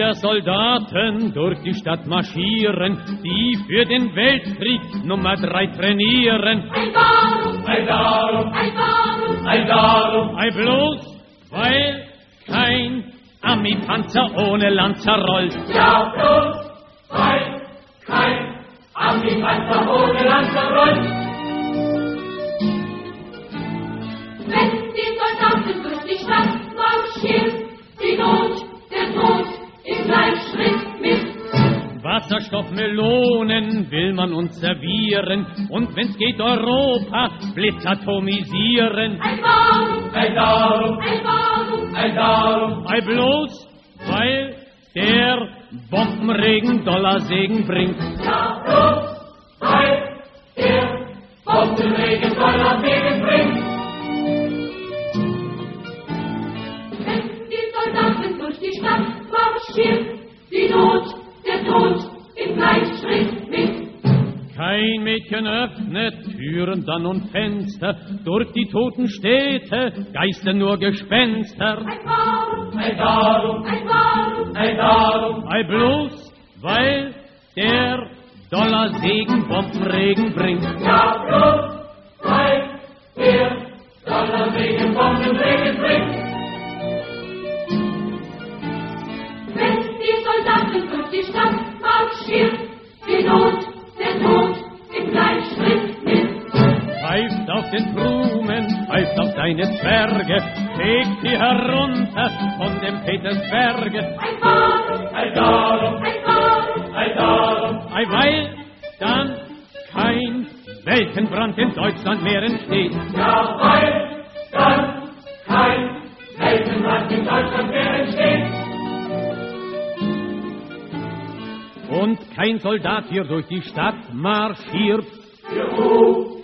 wir Soldaten durch die Stadt marschieren, die für den Weltkrieg Nummer 3 trainieren. Ei darum, ei darum, ei darum, ei darum, ei bloß, weil kein Ami-Panzer ohne Lanzer rollt. Ja, bloß, weil kein Ami-Panzer ohne Lanzer rollt. Wenn die Soldaten durch die Stadt marschieren, die Not, der Tod im Gleichschritt mit. Wasserstoffmelonen will man uns servieren und wenn's geht Europa blitzatomisieren. Ei darum, ei darum, ei darum, ei darum, ei bloß, weil der Bombenregen Dollarsegen bringt. Ja, bloß, weil der Bombenregen Dollarsegen bringt. Wenn die Soldaten durch die Stadt marschieren, die Not, der Tod im Gleichschritt mit. Kein Mädchen öffnet Türen dann und Fenster, durch die toten Städte geistern nur Gespenster. Ei darum, ei darum, ei darum, ei darum, ei bloß, weil der Dollarsegen Bombenregen bringt. Ja, bloß, weil der Dollarsegen Bombenregen bringt. Wenn die Soldaten durch die Stadt marschieren, die Not, der Tod im Gleichschritt mit. Pfeift auf den Blumen, pfeift auf deine Zwerge, fegt sie herunter von dem Petersberge. Ei darum, ei darum, ei darum, ei darum, ei weil dann kein Weltenbrand in Deutschland mehr entsteht. Ja, weil dann kein Weltenbrand in Deutschland mehr entsteht. Und kein Soldat hier durch die Stadt marschiert. Juhu!